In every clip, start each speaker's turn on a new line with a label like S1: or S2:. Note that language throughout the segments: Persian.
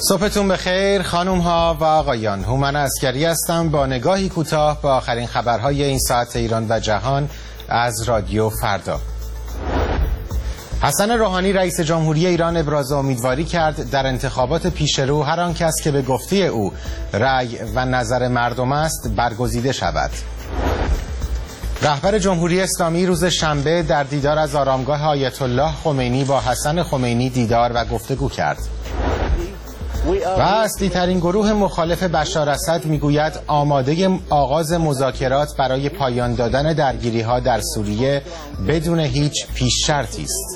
S1: صبحتون بخیر خانم ها و آقایان. هومن عسکری هستم با نگاهی کوتاه به آخرین خبرهای این ساعت ایران و جهان از رادیو فردا. حسن روحانی رئیس جمهوری ایران ابراز امیدواری کرد در انتخابات پیشرو هر آن کس که به گفته او رأی و نظر مردم است برگزیده شود. رهبر جمهوری اسلامی روز شنبه در دیدار از آرامگاه آیت الله خمینی با حسن خمینی دیدار و گفتگو کرد. و اصلی ترین گروه مخالف بشار اسد میگوید آماده آغاز مذاکرات برای پایان دادن درگیری ها در سوریه بدون هیچ پیش شرطی است.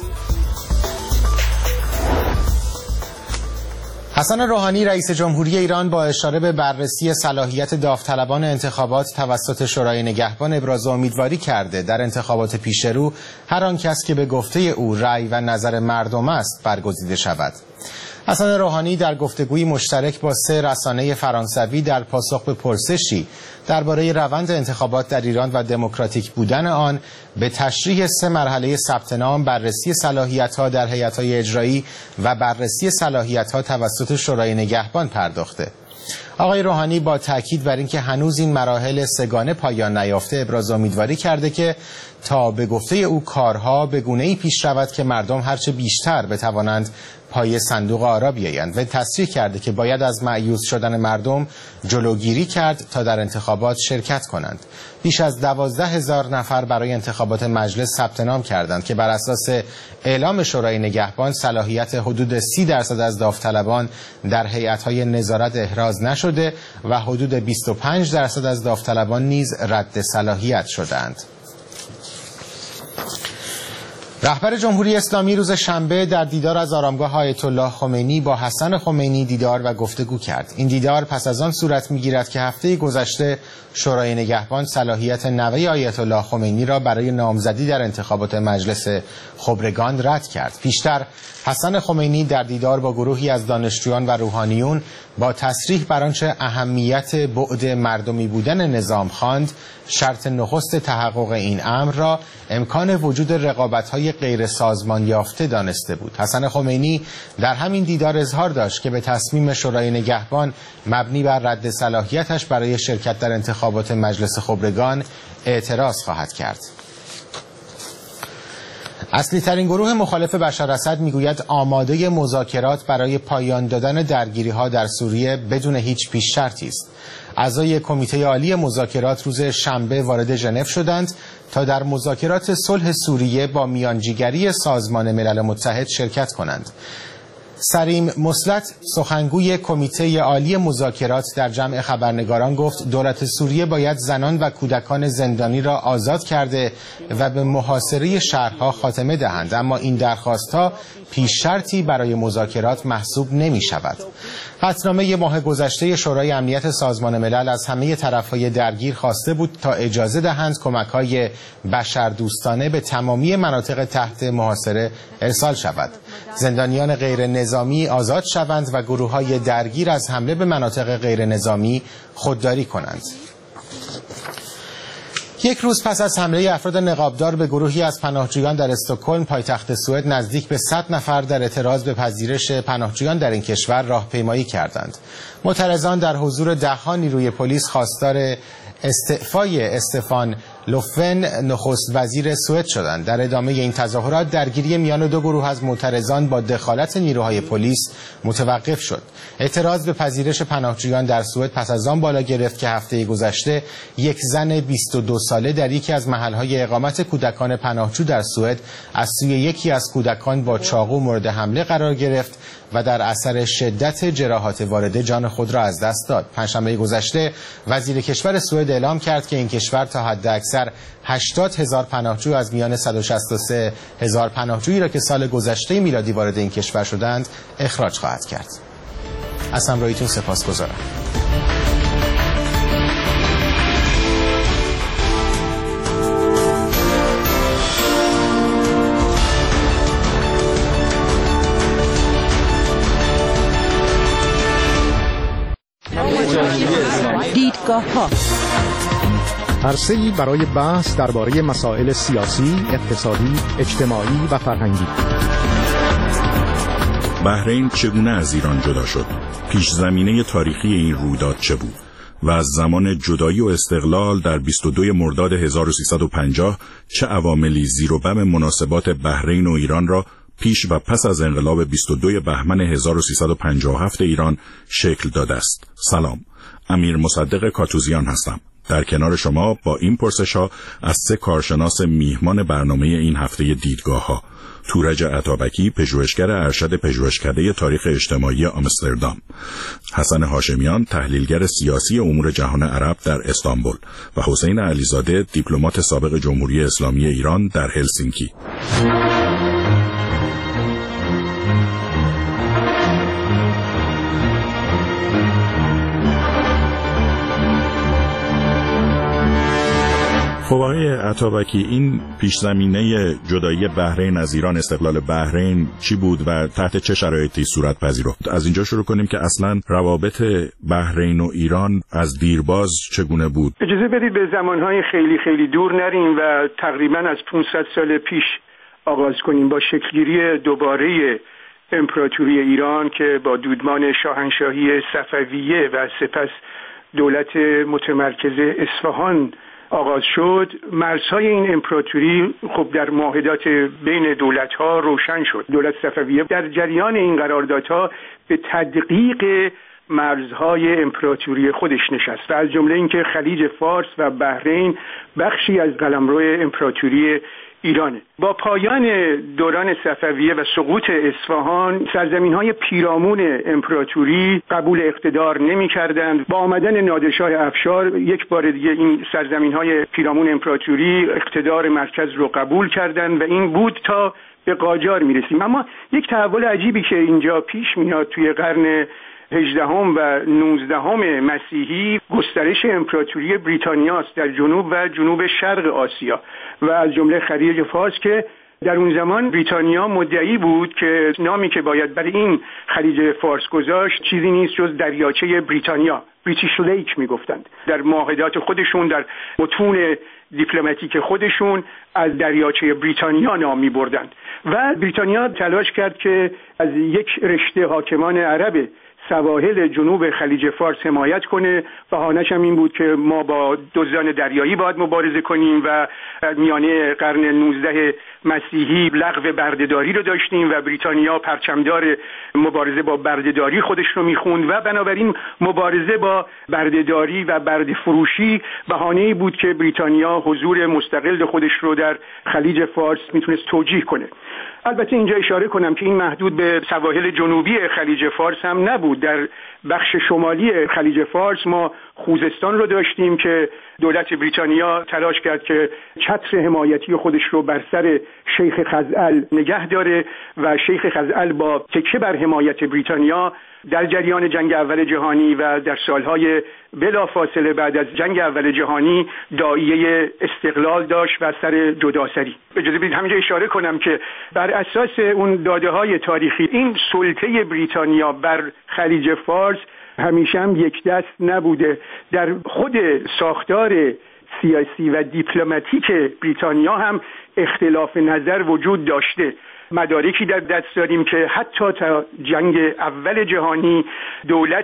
S1: حسن روحانی رئیس جمهوری ایران با اشاره به بررسی صلاحیت داوطلبان انتخابات توسط شورای نگهبان ابراز امیدواری کرده در انتخابات پیشرو هر آن کس که به گفته او رأی و نظر مردم است برگزیده شود. حسن روحانی در گفتگویی مشترک با 3 رسانه فرانسوی در پاسخ به پرسشی درباره روند انتخابات در ایران و دموکراتیک بودن آن به تشریح 3 مرحله ثبت نام، بررسی صلاحیت‌ها در هیئت‌های اجرایی و بررسی صلاحیت‌ها توسط شورای نگهبان پرداخته. آقای روحانی با تاکید بر اینکه هنوز این مراحل سگانه پایان نیافته ابراز امیدواری کرده که تا به گفته او کارها به گونه‌ای پیش رود که مردم هرچه بیشتر بتوانند پای صندوق آرا بیایند و تصریح کرده که باید از مایوس شدن مردم جلوگیری کرد تا در انتخابات شرکت کنند. بیش از 12,000 نفر برای انتخابات مجلس ثبت نام کردند که بر اساس اعلام شورای نگهبان صلاحیت حدود 30% از داوطلبان در هیئت‌های نظارت احراز نشده و حدود 25% از داوطلبان نیز رد صلاحیت شدند. رهبر جمهوری اسلامی روز شنبه در دیدار از آرامگاه آیت الله خمینی با حسن خمینی دیدار و گفتگو کرد. این دیدار پس از آن صورت می‌گیرد که هفته گذشته شورای نگهبان صلاحیت نوه آیت الله خمینی را برای نامزدی در انتخابات مجلس خبرگان رد کرد. پیشتر حسن خمینی در دیدار با گروهی از دانشجویان و روحانیون با تصریح بر آنچه اهمیت بعد مردمی بودن نظام خواند، شرط نخست تحقق این امر را امکان وجود رقابت‌های غیر سازمان یافته دانسته بود. حسن خمینی در همین دیدار اظهار داشت که به تصمیم شورای نگهبان مبنی بر رد صلاحیتش برای شرکت در انتخابات مجلس خبرگان اعتراض خواهد کرد. اصلی ترین گروه مخالف بشار اسد میگوید آماده مذاکرات برای پایان دادن درگیری ها در سوریه بدون هیچ پیش شرطی است. اعضای کمیته عالی مذاکرات روز شنبه وارد ژنو شدند تا در مذاکرات صلح سوریه با میانجیگری سازمان ملل متحد شرکت کنند. سریم مسلط سخنگوی کمیته عالی مذاکرات در جمع خبرنگاران گفت دولت سوریه باید زنان و کودکان زندانی را آزاد کرده و به محاصره شهرها خاتمه دهند، اما این درخواست‌ها پیش شرطی برای مذاکرات محسوب نمی شود. قطعنامه ماه گذشته شورای امنیت سازمان ملل از همه طرف‌های درگیر خواسته بود تا اجازه دهند کمک‌های بشردوستانه به تمامی مناطق تحت محاصره ارسال شود. زندانیان غیر نظامی آزاد شوند و گروه‌های درگیر از حمله به مناطق غیر نظامی خودداری کنند. یک روز پس از حمله افراد نقابدار به گروهی از پناهجویان در استکهلم پایتخت سوئد نزدیک به 100 نفر در اعتراض به پذیرش پناهجویان در این کشور راهپیمایی کردند. معترضان در حضور ده‌ها نیروی پلیس خواستار استعفای استفان لوفن نخست وزیر سوئد شدند. در ادامه این تظاهرات درگیری میان 2 گروه از معترضان با دخالت نیروهای پلیس متوقف شد. اعتراض به پذیرش پناهجویان در سوئد پس از آن بالا گرفت که هفته گذشته یک زن 22 ساله در یکی از محل‌های اقامت کودکان پناهجو در سوئد از سوی یکی از کودکان با چاقو مورد حمله قرار گرفت و در اثر شدت جراحات وارده جان خود را از دست داد. پنجشنبه گذشته وزیر کشور سوئد اعلام کرد که این کشور تا حداکثر 80,000 پناهجو از میان 163,000 پناهجویی را که سال گذشته میلادی وارد این کشور شدند اخراج خواهد کرد. از همراهیتون سپاسگزارم.
S2: دیدگاه‌ها
S3: عرصه‌ای برای بحث درباره مسائل سیاسی، اقتصادی، اجتماعی و فرهنگی.
S2: بحرین چگونه از ایران جدا شد؟ پیش زمینه تاریخی این رویداد چه بود؟ و از زمان جدایی و استقلال در 22 مرداد 1350 چه عواملی زیر و بم مناسبات بحرین و ایران را پیش و پس از انقلاب 22 بهمن 1357 ایران شکل داده است؟ سلام، امیر مصدق کاتوزیان هستم. در کنار شما با این پرسش‌ها از 3 کارشناس میهمان برنامه این هفته دیدگاه‌ها: تورج عطابکی، پژوهشگر ارشد پژوهشکده تاریخ اجتماعی آمستردام، حسن هاشمیان، تحلیلگر سیاسی امور جهان عرب در استانبول و حسین علیزاده، دیپلمات سابق جمهوری اسلامی ایران در هلسینکی. خب آقای عطابکی، این پیش زمینه جدایی بحرین از ایران، استقلال بحرین چی بود و تحت چه شرایطی صورت پذیرفت؟ از اینجا شروع کنیم که اصلا روابط بحرین و ایران از دیرباز چگونه بود؟
S4: اجازه بدید به زمانهای خیلی خیلی دور نریم و تقریبا از 500 سال پیش آغاز کنیم با شکلگیری دوباره امپراتوری ایران که با دودمان شاهنشاهی صفویه و سپس دولت متمرکز اصفهان آغاز شد. مرزهای این امپراتوری خب در معاهدات بین دولت‌ها روشن شد. دولت صفویه در جریان این قراردادها به تدقیق مرزهای امپراتوری خودش نشست و از جمله اینکه خلیج فارس و بحرین بخشی از قلمرو امپراتوری ایرانه. با پایان دوران صفویه و سقوط اصفهان، سرزمین‌های پیرامون امپراتوری قبول اقتدار نمی‌کردند. با آمدن نادرشاه افشار یک بار دیگه این سرزمین‌های پیرامون امپراتوری اقتدار مرکز رو قبول کردند و این بود تا به قاجار می‌رسیم. اما یک تحول عجیبی که اینجا پیش میاد توی قرن 18 و 19 مسیحی، گسترش امپراتوری بریتانیاست در جنوب و جنوب شرق آسیا و از جمله خلیج فارس که در اون زمان بریتانیا مدعی بود که نامی که باید برای این خلیج فارس گذاشت چیزی نیست جز دریاچه بریتانیا، بریتیش لیک میگفتند. در معاهدات خودشون، در متون دیپلماتیک خودشون از دریاچه بریتانیا نام میبردند و بریتانیا تلاش کرد که از یک رشته حاکمان عرب سواحل جنوب خلیج فارس حمایت کنه. بهانه‌ش هم این بود که ما با دزدان دریایی باید مبارزه کنیم و میانه قرن 19 مسیحی لغو بردهداری رو داشتیم و بریتانیا پرچمدار مبارزه با بردهداری خودش رو میخوند و بنابراین مبارزه با بردهداری و برده فروشی بهانه‌ای بود که بریتانیا حضور مستقل خودش رو در خلیج فارس میتونست توجیه کنه. البته اینجا اشاره کنم که این محدود به سواحل جنوبی خلیج فارس هم نبود. در بخش شمالی خلیج فارس ما خوزستان رو داشتیم که دولت بریتانیا تلاش کرد که چتر حمایتی خودش رو بر سر شیخ خزعل نگه داره و شیخ خزعل با تکیه بر حمایت بریتانیا در جریان جنگ اول جهانی و در سالهای بلافاصله بعد از جنگ اول جهانی داعیه استقلال داشت و سر جداسری. اجازه بدید همینجا اشاره کنم که بر اساس اون داده‌های تاریخی این سلطه بریتانیا بر خلیج فارس همیشه هم یک دست نبوده. در خود ساختار سیاسی و دیپلماتیک بریتانیا هم اختلاف نظر وجود داشته. مدارکی در دست داریم که حتی تا جنگ اول جهانی دولت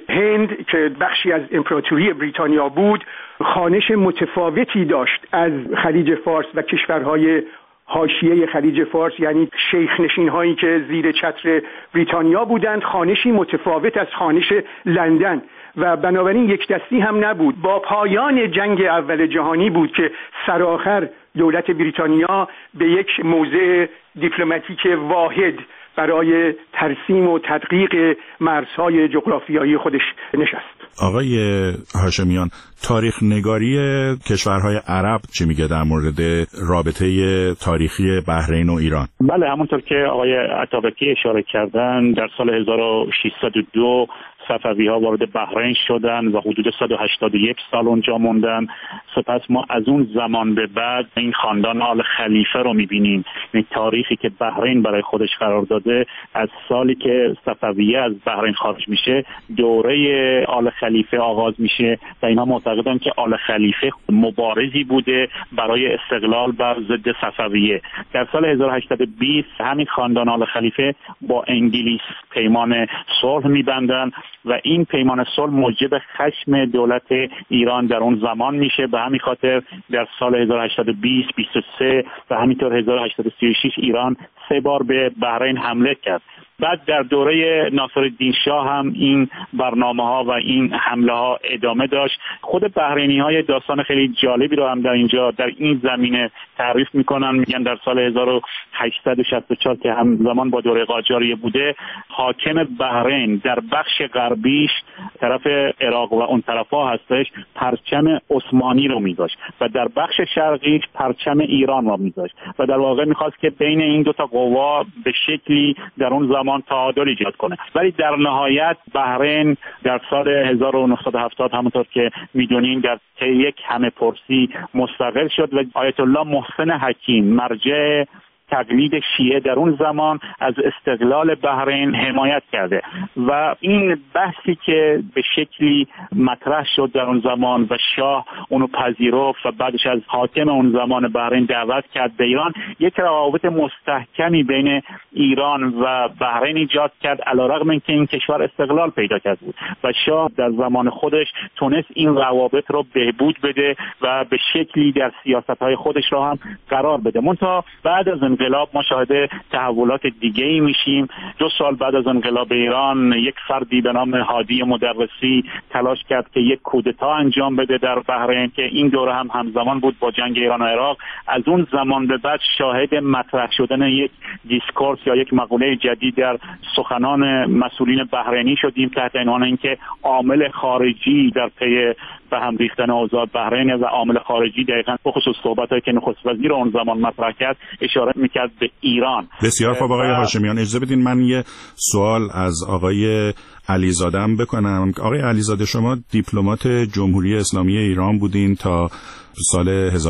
S4: هند که بخشی از امپراتوری بریتانیا بود خوانش متفاوتی داشت از خلیج فارس و کشورهای حاشیه خلیج فارس، یعنی شیخ نشین هایی که زیر چتر بریتانیا بودند، خوانشی متفاوت از خوانش لندن و بنابراین یک دستی هم نبود. با پایان جنگ اول جهانی بود که سرآخر دولت بریتانیا به یک موضع دیپلماتیک واحد برای ترسیم و تدقیق مرزهای جغرافیایی خودش نشست.
S2: آقای هاشمیان، تاریخ نگاری کشورهای عرب چی میگه در مورد رابطه تاریخی بحرین و ایران؟
S5: بله، همونطور که آقای عطابکی اشاره کردن در سال 1602 صفوی‌ها وارد بحرین شدن و حدود 181 سال اونجا موندن. سپس ما از اون زمان به بعد این خاندان آل خلیفه رو می‌بینیم. این تاریخی که بحرین برای خودش قرار داده، از سالی که صفویه از بحرین خارج میشه دوره آل خلیفه آغاز میشه و اینا معتقدن که آل خلیفه مبارزی بوده برای استقلال بر ضد صفویه. در سال 1820 همین خاندان آل خلیفه با انگلیس پیمان صلح می‌بندن و این پیمان صلح موجب خشم دولت ایران در اون زمان میشه. به همین خاطر در سال 1820 23 و همینطور 1836 ایران 3 بار به بحرین حمله کرد. بعد در دوره ناصرالدین شاه هم این برنامه‌ها و این حمله‌ها ادامه داشت. خود بحرینی‌ها داستان خیلی جالبی رو هم در این زمینه تعریف می‌کنن. میگن در سال 1864 که همزمان با دوره قاجاریه بوده، حاکم بحرین در بخش غربیش طرف عراق و اون طرفا هستش پرچم عثمانی رو می‌ذاشت و در بخش شرقیش پرچم ایران رو می‌ذاشت و در واقع می‌خواست که بین این دو تا قوا به شکلی در اون زمان تعادل ایجاد کنه. ولی در نهایت بحرین در سال 1970 همونطور که میدونین در یک همه پرسی مستقل شد و آیت الله محسن حکیم مرجع تقلید شیعه در اون زمان از استقلال بحرین حمایت کرده و این بحثی که به شکلی مطرح شد در اون زمان و شاه اونو پذیرفت و بعدش از حاکم اون زمان بحرین دعوت کرد به ایران، یک روابط مستحکمی بین ایران و بحرین ایجاد کرد، علیرغم اینکه این کشور استقلال پیدا کرد بود و شاه در زمان خودش تونست این روابط رو بهبود بده و به شکلی در سیاست‌های خودش رو هم قرار بده. منتها بعد از انقلاب ما شاهد تحولات دیگه‌ای میشیم. 2 سال بعد از انقلاب ایران یک فردی به نام هادی مدرسی تلاش کرد که یک کودتا انجام بده در بحرین که این دوره هم همزمان بود با جنگ ایران و عراق. از اون زمان به بعد شاهد مطرح شدن یک دیسکورس یا یک مقوله جدید در سخنان مسئولین بحرینی شدیم تحت عنوان اینکه عامل خارجی در پی به هم ریختن اوضاع بحرین و عامل خارجی دقیقاً به خصوص صحبتایی که نخست وزیر اون زمان مطرح کرد اشاره میکرد به ایران.
S2: بسیار خوب آقای هاشمیان، اجازه بدین من یه سوال از آقای علیزاده هم بکنم. آقای علیزاده، شما دیپلمات جمهوری اسلامی ایران بودین تا سال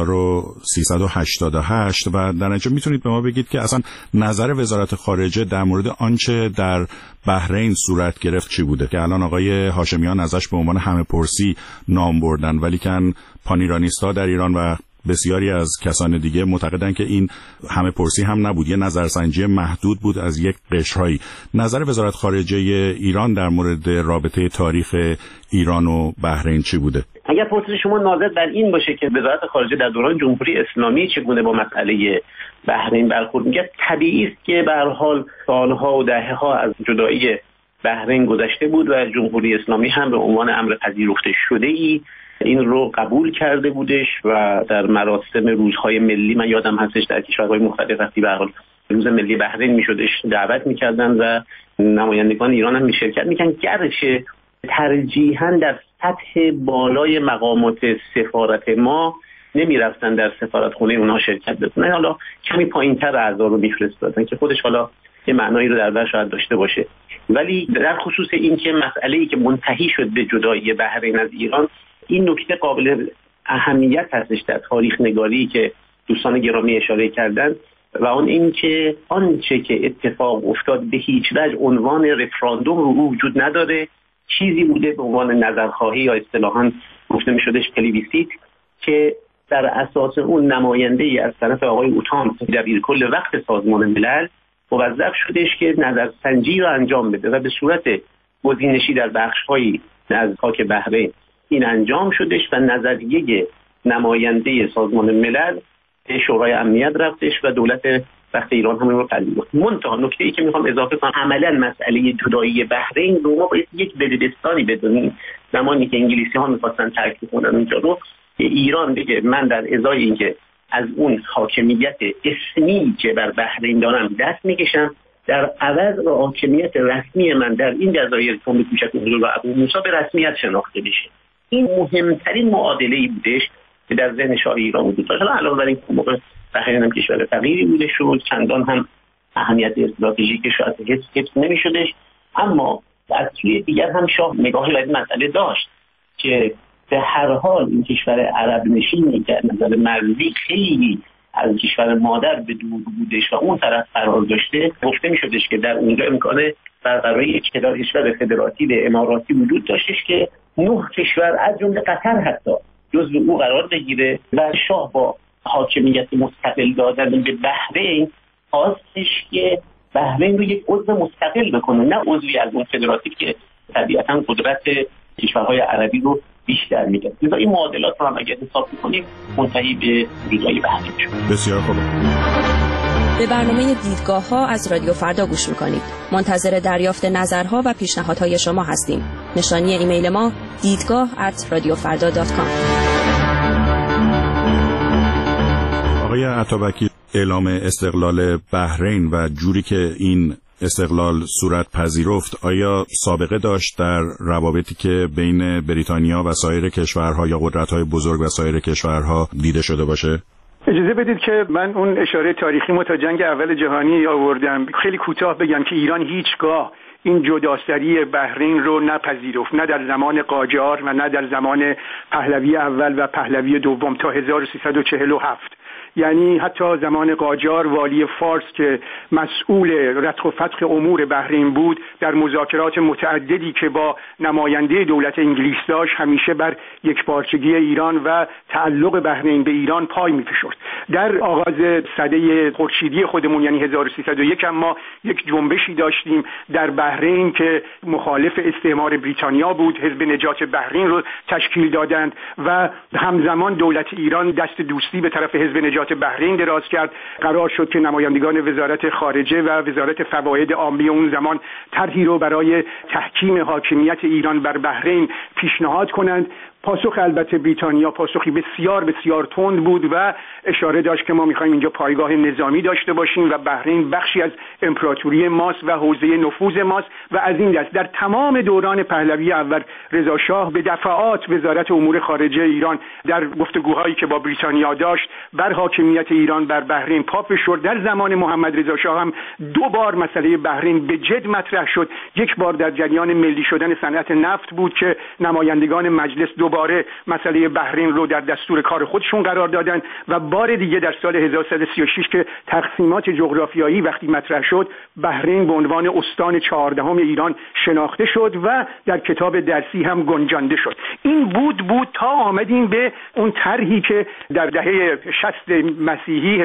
S2: 1388 و در نتیجه میتونید به ما بگید که اصلا نظر وزارت خارجه در مورد آنچه در بحرین صورت گرفت چی بوده که الان آقای هاشمیان ازش به عنوان همه پرسی نام بردن، ولی کن پانیرانیستا در ایران و بسیاری از کسان دیگه معتقدن که این همه پرسی هم نبود، یه نظرسنجی محدود بود از یک قشرهایی. نظر وزارت خارجه ایران در مورد رابطه تاریخ ایران و بحرین چی بوده؟
S6: اگر پرسش شما ناظر بر این باشه که وزارت خارجه در دوران جمهوری اسلامی چگونه با مسئله بحرین برخورد می‌کرد، طبیعی است که به هر حال سالها و دهه‌ها از جدایی بحرین گذشته بود و جمهوری اسلامی هم به عنوان امر پذیرفته شده‌ای این رو قبول کرده بودش و در مراسم روزهای ملی، من یادم هستش در کشورهای مختلف وقتی به هر حال روز ملی بحرین میشدش دعوت میکردن و نمایندگان ایران هم شرکت میکنن، گرچه ترجیحاً در سطح بالای مقامات سفارت ما نمیرفتن در سفارتخونه اونها شرکت بکنن، حالا کمی پایینتر اعضا رو میفرستادن که خودش حالا یه معنایی رو در بر شاید داشته باشه. ولی در خصوص این که مسئله‌ای که منتهی شد به جدایی بحرین از ایران، این نکته قابل اهمیت هستش در تاریخ نگاری که دوستان گرامی اشاره کردن و اون این که آنچه که اتفاق افتاد به هیچ وجه عنوان رفراندوم رو وجود نداره، چیزی بوده به عنوان نظرخواهی یا اصطلاحاً گفته می‌شدش پلیبیسیت که در اساس اون نماینده‌ای از طرف آقای اوتان دبیرکل وقت سازمان ملل موظف شدش که نظرسنجی رو انجام بده و به صورت گزینشی در بخش‌هایی از خاک بحرین این انجام شدش و نظریه نماینده سازمان ملل شورای امنیت رفتش و دولت وقت ایران هم رو پذیرفت. منتها نکته‌ای که میخوام اضافه کنم، عملاً مسئله جدایی بحرین رو ما باید یک دبیرستانی بدونیم. زمانی که انگلیسی‌ها می‌خواستن ترک کنن اونجا رو، ایران دیگه من در ازای اینکه از اون حاکمیت اسمی که بر بحرین دارم دست میکشم، در عوض با حاکمیت رسمی من در این جزایر تنبه کوچک و ابو موسی به رسمیت شناخته بشه. این مهمترین معادله‌ای بودش که در ذهن شاه ایران وجود داشت. علاوه بر این موقع بحرین هم کشور فقیری بوده شد، چندان هم اهمیت استراتژیک شاید حفظ نمی‌شدش، اما از سوی دیگر هم شاه نگاهی به این مسئله داشت که به هر حال این کشور عرب نشینی که نظر مرزی خیلی از کشور مادر به دور بودش و اون طرف قرار داشته، گفته می شدش که در اونجا امکان برقراری کشور فدراتیو اماراتی وجود داشتش که 9 کشور از جمله قطر حتی جزو او قرار بگیره و شاه با حاکمیت مستقل دادن به بحرین خواستش که بحرین رو یک عضو مستقل بکنه، نه عضوی از اون فدراتیو که طبیعتاً قدرت کشورهای عربی رو بیشتر میده. لذا این معادلات رو هم اگر حساب کنیم منتهی به جدایی بحرین شد.
S2: بسیار خوب.
S7: به برنامه دیدگاه‌ها از رادیو فردا گوش می‌کنید. منتظر دریافت نظرها و پیشنهادهای شما هستیم. نشانی ایمیل ما دیدگاه@radiofarda.com.
S2: آقای عطابکی، اعلام استقلال بحرین و جوری که این استقلال صورت پذیرفت آیا سابقه داشت در روابطی که بین بریتانیا و سایر کشورها یا قدرت‌های بزرگ و سایر کشورها دیده شده باشه؟
S4: اجازه بدید که من اون اشاره تاریخی ما تا جنگ اول جهانی آوردم. خیلی کوتاه بگم که ایران هیچگاه این جداسری بحرین رو نپذیرفت، نه در زمان قاجار و نه در زمان پهلوی اول و پهلوی دوم تا 1347. یعنی حتی زمان قاجار والی فارس که مسئول رتق و فتق امور بحرین بود، در مذاکرات متعددی که با نماینده دولت انگلیس داشت همیشه بر یکپارچگی ایران و تعلق بحرین به ایران پای می‌فشرد. در آغاز سده خورشیدی خودمون یعنی 1301 ما یک جنبشی داشتیم در بحرین که مخالف استعمار بریتانیا بود، حزب نجات بحرین رو تشکیل دادند و همزمان دولت ایران دست دوستی به طرف حزب نجات بحرین دراز کرد. قرار شد که نمایندگان وزارت خارجه و وزارت فواید عامه اون زمان طرحی رو برای تحکیم حاکمیت ایران بر بحرین پیشنهاد کنند. پاسخ البته بریتانیا پاسخی بسیار بسیار تند بود و اشاره داشت که ما می‌خوایم اینجا پایگاه نظامی داشته باشیم و بحرین بخشی از امپراتوری ماست و حوزه نفوذ ماست و از این دست در تمام دوران پهلوی اول رضا شاه به دفعات وزارت امور خارجه ایران در گفتگوهایی که با بریتانیا داشت بر حاکمیت ایران بر بحرین پا فشرد. در زمان محمد رضا شاه هم 2 بار مسئله بحرین به جد مطرح شد. یک بار در جریان ملی شدن صنعت نفت بود که نمایندگان مجلس دوباره مسئله بحرین رو در دستور کار خودشون قرار دادن و بار دیگه در سال 1336 که تقسیمات جغرافیایی وقتی مطرح شد بحرین به عنوان استان 14 ایران شناخته شد و در کتاب درسی هم گنجانده شد. این بود تا آمدیم به اون طرحی که در دهه 60 مسیحی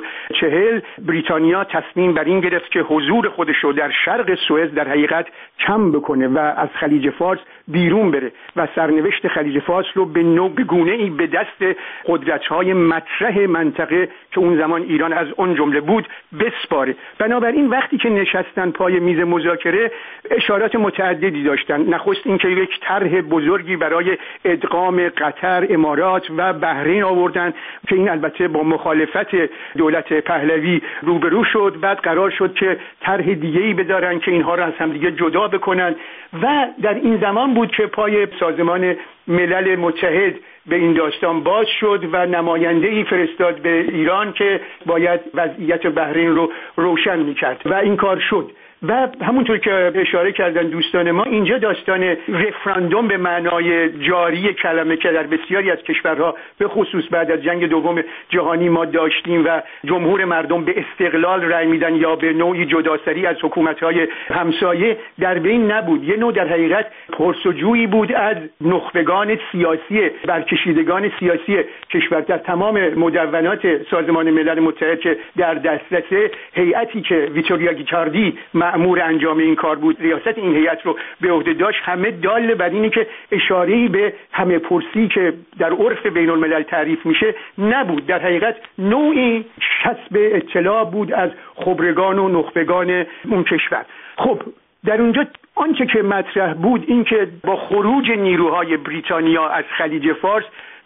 S4: 1340 بریتانیا تصمیم بر این گرفت که حضور خودش رو در شرق سوئد در حقیقت کم بکنه و از خلیج فارس بیرون بره و سرنوشت خلیج فارس رو به گونه‌ای به دست قدرت‌های مطرح منطقه که اون زمان ایران از اون جمله بود بسپاره. بنابراین وقتی که نشستن پای میز مذاکره اشارات متعددی داشتن. نخست این که یک طرح بزرگی برای ادغام قطر، امارات و بحرین آوردن که این البته با مخالفت دولت پهلوی روبرو شد. بعد قرار شد که طرح دیگه‌ای بدارن که اینها را از هم دیگه جدا بکنن و در این زمان بود که پای سازمان ملل متحد به این داستان باز شد و نماینده‌ای فرستاد به ایران که باید وضعیت بحرین رو روشن می‌کرد و این کار شد. و همونطور که اشاره کردن دوستان ما اینجا داستان رفراندوم به معنای جاری کلمه که در بسیاری از کشورها به خصوص بعد از جنگ دوم جهانی ما داشتیم و جمهور مردم به استقلال رأی میدن یا به نوعی جداسری از حکومت‌های همسایه در بین نبود. یه نوع در حقیقت پرسجویی بود از نخبگان سیاسی برکشیدگان سیاسی کشور. در تمام مدونات سازمان ملل متحد که در دسترس هیئتی که ویتوریا گیکاردی مأمور انجام این کار بود ریاست این هیئت رو به عهده داشت همه دال بر اینه که اشاره‌ای به همه پرسی که در عرف بین الملل تعریف میشه نبود. در حقیقت نوعی کسب اطلاع بود از خبرگان و نخبگان اون کشور. خب در اونجا آنچه که مطرح بود این که با خروج نیروهای بریتانیا از خلیج فارس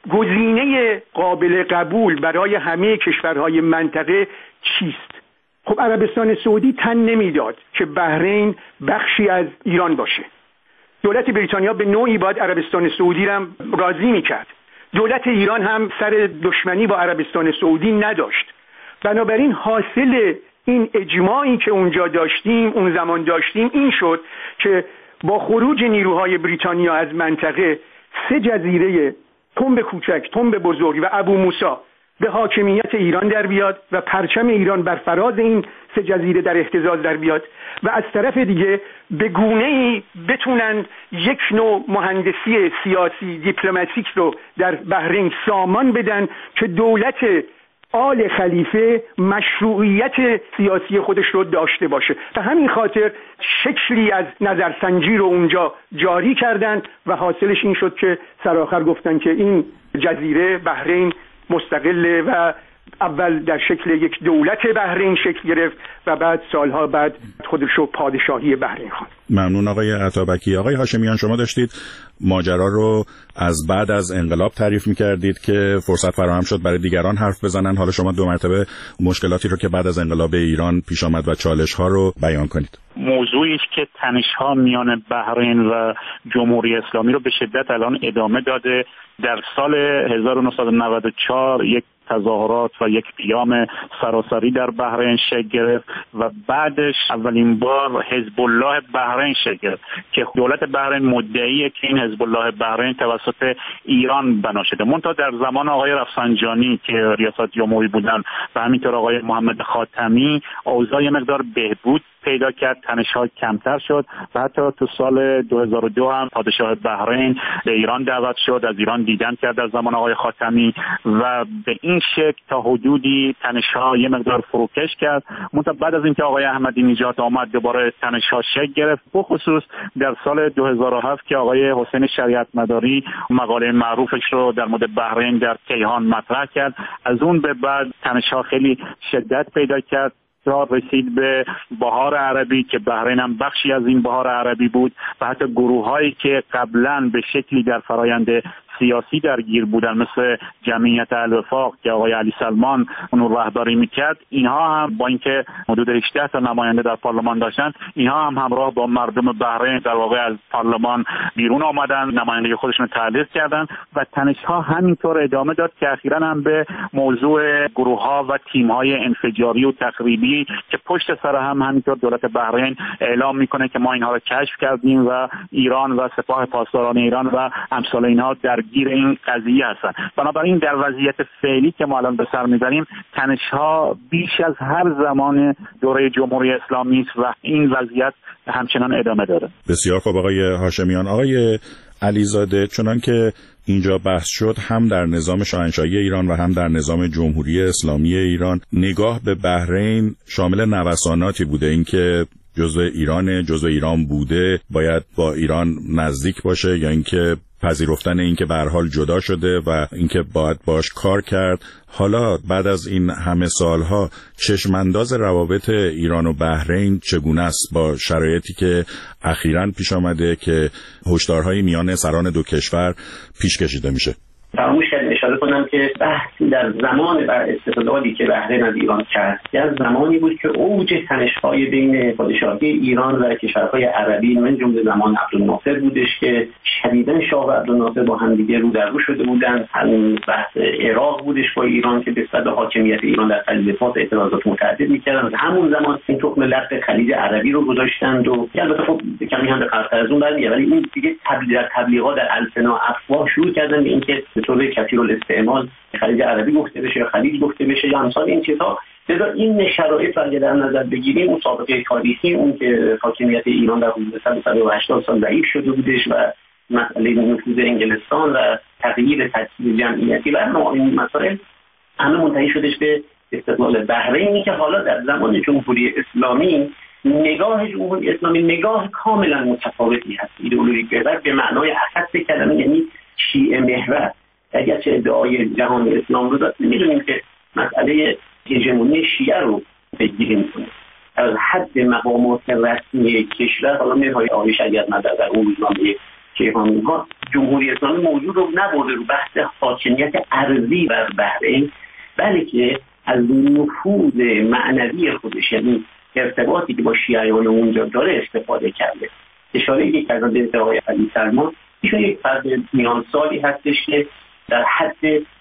S4: گزینه قابل قبول برای همه کشورهای منطقه چیست؟ خب عربستان سعودی تن نمیداد که بحرین بخشی از ایران باشه. دولت بریتانیا به نوعی باید عربستان سعودی را راضی میکرد. دولت ایران هم سر دشمنی با عربستان سعودی نداشت. بنابراین حاصل این اجماعی که اونجا داشتیم اون زمان داشتیم این شد که با خروج نیروهای بریتانیا از منطقه 3 جزیره تنب کوچک، تنب بزرگ و ابو موسی به حاکمیت ایران در بیاد و پرچم ایران بر فراز این 3 جزیره در اهتزاز در بیاد و از طرف دیگه به گونه‌ای بتونن یک نوع مهندسی سیاسی دیپلماتیک رو در بحرین سامان بدن که دولت آل خلیفه مشروعیت سیاسی خودش رو داشته باشه. به همین خاطر شکلی از نظرسنجی رو اونجا جاری کردن و حاصلش این شد که سرآخر گفتن که این جزیره بحرین مستقله و اول در شکل یک دولت بحرین شکل گرفت و بعد سالها بعد خودش رو پادشاهی بحرین خواند.
S2: ممنون آقای عطابکی. آقای هاشمیان، شما داشتید ماجرا رو از بعد از انقلاب تعریف می‌کردید که فرصت فراهم شد برای دیگران حرف بزنن. حالا شما 2 مرتبه مشکلاتی رو که بعد از انقلاب ایران پیش آمد و چالش‌ها رو بیان کنید.
S5: موضوعی است که تنش‌ها میان بحرین و جمهوری اسلامی رو به شدت الان ادامه داده. در سال 1994 یک تظاهرات و یک قیام سراسری در بحرین شکل گرفت و بعدش اولین بار حزب الله بحرین شکل گرفت که دولت بحرین مدعیه که این حزب الله بحرین توسط ایران بنا شده. منتها در زمان آقای رفسنجانی که ریاست جمهوری بودن و همینطور آقای محمد خاتمی اوضاع مقدار بهبود پیدا کرد، تنش‌ها کمتر شد و حتی تو سال 2002 هم پادشاه بحرین به ایران دعوت شد، از ایران دیدن کرد در زمان آقای خاتمی و به این شکل تا حدودی تنش‌ها یه مقدار فروکش کرد. منتها بعد از اینکه آقای احمدی نژاد آمد دوباره تنش‌ها شکل گرفت، به خصوص در سال 2007 که آقای حسین شریعت مداری مقاله معروفش رو در مورد بحرین در کیهان مطرح کرد. از اون به بعد تنش‌ها خیلی شدت پیدا کرد تا رسید به بهار عربی که بحرین هم بخشی از این بهار عربی بود و حتی گروه‌هایی که قبلا به شکلی در فرایند سیاسی درگیر بودن مثل جمعیت الوفاق که آقای علی سلمان اون رهبری میکرد، اینها هم با اینکه حدود 18 تا نماینده در پارلمان داشتن، اینها هم همراه با مردم بحرین در واقع از پارلمان بیرون آمدن، نمایندگی خودشون تعلیق کردن و تنش‌ها همینطور ادامه داد که اخیراً هم به موضوع گروه‌ها و تیم‌های انفجاری و تخریبی که پشت سر هم همینطور دولت بحرین اعلام میکنه که ما اینها رو کشف کردیم و ایران و سپاه پاسداران ایران و امثال اینها درگیر این قضیه هستن. بنابراین در وضعیت فعلی که ما الان به سر میبریم تنش‌ها بیش از هر زمان دوره جمهوری اسلامی است و این وضعیت همچنان ادامه داره.
S2: بسیار خوب آقای هاشمیان. آقای علیزاده، چنان که اینجا بحث شد، هم در نظام شاهنشاهی ایران و هم در نظام جمهوری اسلامی ایران نگاه به بحرین شامل نوساناتی بوده. اینکه جزء ایران بوده باید با ایران نزدیک باشه، یا اینکه پذیرفتن اینکه به هر حال جدا شده و اینکه باید باش کار کرد. حالا بعد از این همه سالها چشمانداز روابط ایران و بحرین چگونه است با شرایطی که اخیراً پیش آمده که هشدارهای میان سران دو کشور پیش کشیده میشه؟
S6: فراموش کردم اشاره کنم که بحث در زمان استقلالی که بحرین از ایران کرد از زمانی بود که اوج تنش‌های بین پادشاهی ایران و کشورهای عربی من جمله زمان عبدالناصر بودش که شدیداً شاه و عبدالناصر با هم دیگه رو در رو شده بودن. همین بحث عراق بودش با ایران که به صد حاکمیت ایران در خلیج فارس اعتراضات متعدد می‌کردن. همون زمان این تخم لق خلیج عربی رو گذاشتند و البته خب کمی هم به قرض از اون برمیاد، ولی این دیگه تبلیغات در السنا افواه شروع کردن به اینکه طور کثیرالاستعمال خلیج عربی گفته بشه یا خلیج گفته بشه یا امثال این چیزها. لذا این شرایط رو در نظر بگیریم، مسابقه تاریخی اون که حاکمیت ایران در حدود 180 سال ضعیف شده بودش و مسئله نفوذ انگلستان و تغییر ترکیب جمعیتی و این مسائل همه منتهی شدش به استقلال بحرینی که حالا در زمان جمهوری اسلامی نگاه جمهوری اسلامی نگاه کاملا متفاوتی هست. ایدئولوژی محور به معنای اخص کلمه، یعنی شیعه محور. اگرچه ادعای جهان اسلام رو داد، می‌دونیم که مسئله هژمونی شیعه رو پیگیری می‌کنه. از حد مقامات رسمی کشور، حالا نهایی آقای شریعت مدار در اون روزنامه کیهان‌ها جمهوری اسلامی موضوع رو نبرده رو بحث حاکمیت ارضی بر بحرین، بلکه از نفوذ معنوی خودش، یعنی ارتباطی که با شیعیان اونجا داره استفاده کرده. اشاره‌ای که از آقای علی سلمان، ایشون یک فرد میان سالی هستش که در حد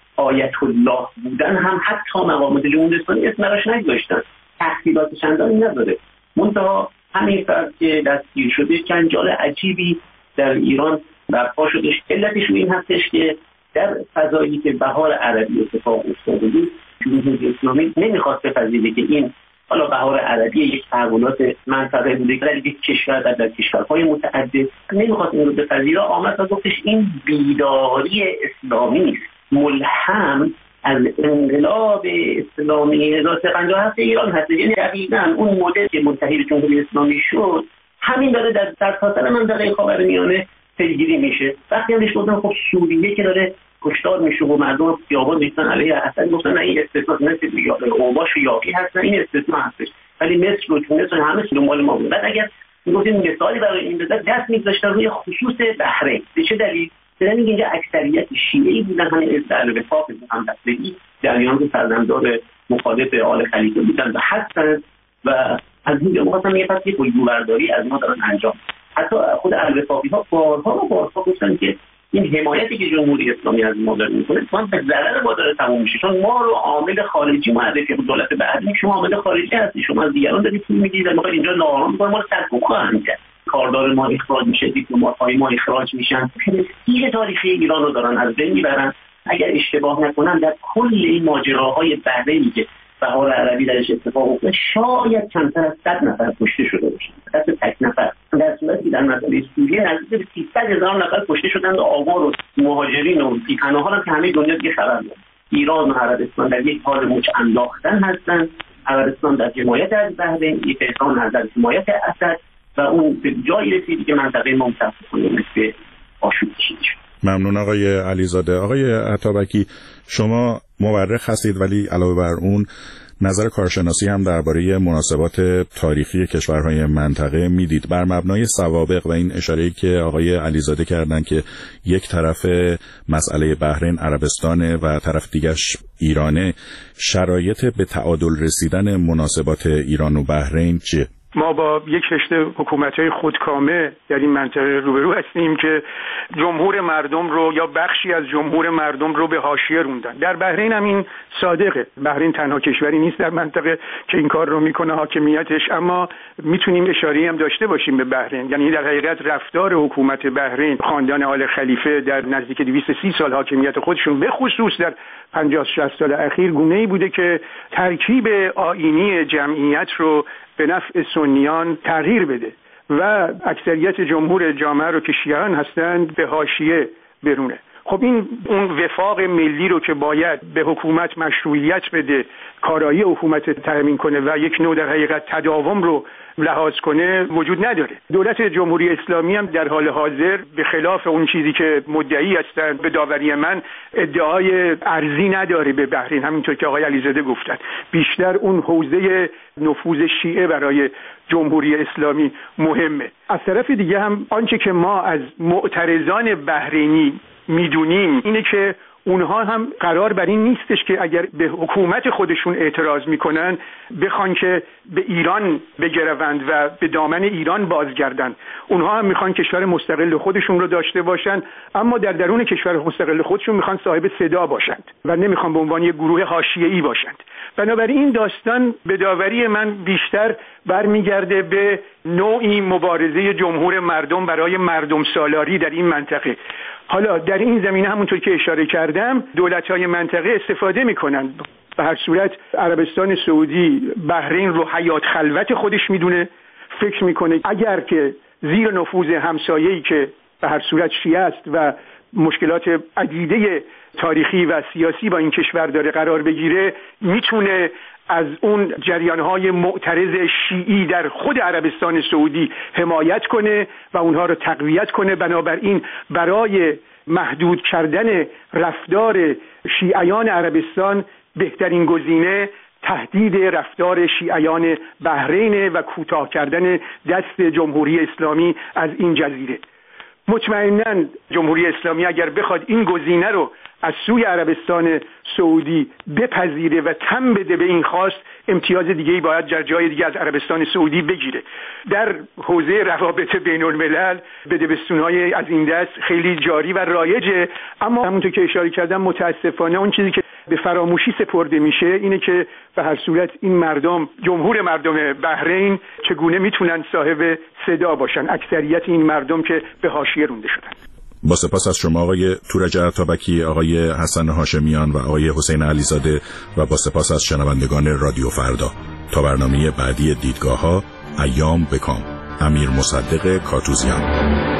S6: آیت الله بودن هم حتی مقامات جمهوری اسلامی اسم براش نگذاشتن، تحصیلات چندانی نداره، منتها همین فرد که دستگیر شده جنجال عجیبی در ایران برپا شده. علتش این هستش که در فضایی که بهار عربی اتفاق افتاده بود، جمهوری اسلامی نمیخواست بپذیره که این حالا بهار عربی یک تحولات منطقه بوده در یک کشور در کشورهای متعدد، نمیخواست این رو بپذیره. آمد و گفتش این بیداری اسلامی نیست، ملهم از انقلاب اسلامی 1357 ایران هست. یعنی دقیقاً اون مدل که منتهی به جمهوری اسلامی شد همین داره در سرتاسر منطقه خاورمیانه پیگیری میشه. وقتی همش گفتن خب سوریه که داره کشتار میشه و مردم خیابان میشن علیه اسد، گفتن این استثنا مثل اوباش و یاقی هست، این استثنا هستش، ولی مصر و تونس و همه دنبال ما بود. بعد اگر میگفتیم مثالی برای این بزنیم دست میذاشتن روی خصوص بحرین. به چه دلیل؟ چون اینجا اکثریت شیعی بودن، همین در وفاق هم دستگی در ایران فرزندان مخالف آل خلیفه بودن و هستن و از این می‌خواستن یه پس یک الگوبرداری از ما دارن انجام. حتی خود الوفاقی‌ها بارها گفتن که این حمایتی که جمهوری اسلامی از ما داره میکنه اتفاقاً به ضرر ما داره تموم میشه، چون ما رو عامل خارجی معرفی به دولت بعدی، شما عامل خارجی هستی، شما از دیگران دارید پول میگیرید و میخواید اینجا ناآرام میکنید، ما رو سرکوب خواهند کرد، کاردار ما اخراج میشه، دیپلمات‌های ما اخراج میشن، پرستیژ تاریخی ایران رو دارن از بین میبرن. اگر اشتباه نکنم در کل این ماجراهای بحرینی که بهار عربی درش اتفاق افتاد شاید کمتر از 100 نفر کشته شده باشند، دست تک نفر، در صورتی در مسئله سوریه نزدیک به 300,000 نفر کشته شدند و آوار و مهاجرین و بی‌پناهان هم که همه دنیا دیگه خبر داره. ایران و عربستان در یک حال مچ انداختن هستند، عربستان در حمایت از بحرین، ایران در حمایت اسد و اون به جایی رسیدی که منطقه ما متاسفانه مثل آشوب کشیده شد.
S2: ممنون آقای علیزاده. آقای عطابکی، شما مورخ هستید ولی علاوه بر اون نظر کارشناسی هم درباره مناسبات تاریخی کشورهای منطقه میدید. بر مبنای سوابق و این اشاره‌ای که آقای علیزاده کردن که یک طرف مسئله بحرین عربستانه و طرف دیگرش ایرانه، شرایط به تعادل رسیدن مناسبات ایران و بحرین چیه؟
S4: ما با یک رشته حکومت‌های خودکامه در این منطقه روبرو هستیم که جمهور مردم رو یا بخشی از جمهور مردم رو به حاشیه روندن. در بحرین هم این صادقه. بحرین تنها کشوری نیست در منطقه که این کار رو میکنه حاکمیتش، اما میتونیم اشاره‌ای هم داشته باشیم به بحرین. یعنی در حقیقت رفتار حکومت بحرین، خاندان آل خلیفه در نزدیک 230 سال حاکمیت خودشون، به خصوص در 50-60 سال اخیر، گونه‌ای بوده که ترکیب آیینی جمعیت رو به نفع سنیان تغییر بده و اکثریت جمهور جامعه رو که شیعیان هستند به حاشیه برونه. خب این اون وفاق ملی رو که باید به حکومت مشروعیت بده، کارایی حکومت تامین کنه و یک نوع در حقیقت تداوم رو لحاظ کنه وجود نداره. دولت جمهوری اسلامی هم در حال حاضر به خلاف اون چیزی که مدعی هستند به داوری من ادعای ارزی نداره به بحرین، همینطور که آقای علیزاده گفتن. بیشتر اون حوزه نفوذ شیعه برای جمهوری اسلامی مهمه. از طرف دیگه هم آنچه که ما از معترضان بحرینی میدونیم اینه که اونها هم قرار بر این نیستش که اگر به حکومت خودشون اعتراض میکنن بخوان که به ایران بگروند و به دامن ایران بازگردن. اونها هم میخوان کشور مستقل خودشون رو داشته باشن، اما در درون کشور مستقل خودشون میخوان صاحب صدا باشند و نمیخوان به عنوان یک گروه حاشیه‌ای باشند. بنابراین این داستان به داوری من بیشتر برمیگرده به نوعی مبارزه جمهور مردم برای مردم سالاری در این منطقه. حالا در این زمینه همونطور که اشاره کردم دولت‌های منطقه استفاده می‌کنن. به هر صورت عربستان سعودی بحرین رو حیات خلوت خودش میدونه، فکر میکنه اگر که زیر نفوذ همسایه‌ای که به هر صورت شیعه است و مشکلات عدیده تاریخی و سیاسی با این کشور داره قرار بگیره، میتونه از اون جریان‌های معترض شیعی در خود عربستان سعودی حمایت کنه و اونها رو تقویت کنه. بنابراین برای محدود کردن رفتار شیعیان عربستان بهترین گزینه تهدید رفتار شیعیان بحرین و کوتاه کردن دست جمهوری اسلامی از این جزیره. مطمئناً جمهوری اسلامی اگر بخواد این گزینه رو از سوی عربستان سعودی بپذیره و تم بده به این خواست، امتیاز دیگه‌ای باید در جای دیگه از عربستان سعودی بگیره. در حوزه روابط بین الملل بدبستون‌های از این دست خیلی جاری و رایجه، اما همونطور که اشاره کردم متاسفانه اون چیزی که به فراموشی سپرده میشه اینه که به هر صورت این مردم، جمهور مردم بحرین چگونه میتونن صاحب صدا باشن، اکثریت این مردم که به حاشیه رونده شدن.
S2: با سپاس از شما آقای تورج عطابکی، آقای حسن هاشمیان و آقای حسین علیزاده و با سپاس از شنوندگان رادیو فردا. تا برنامه بعدی دیدگاه‌ها، ایام بکام. امیر مصدق کاتوزیان.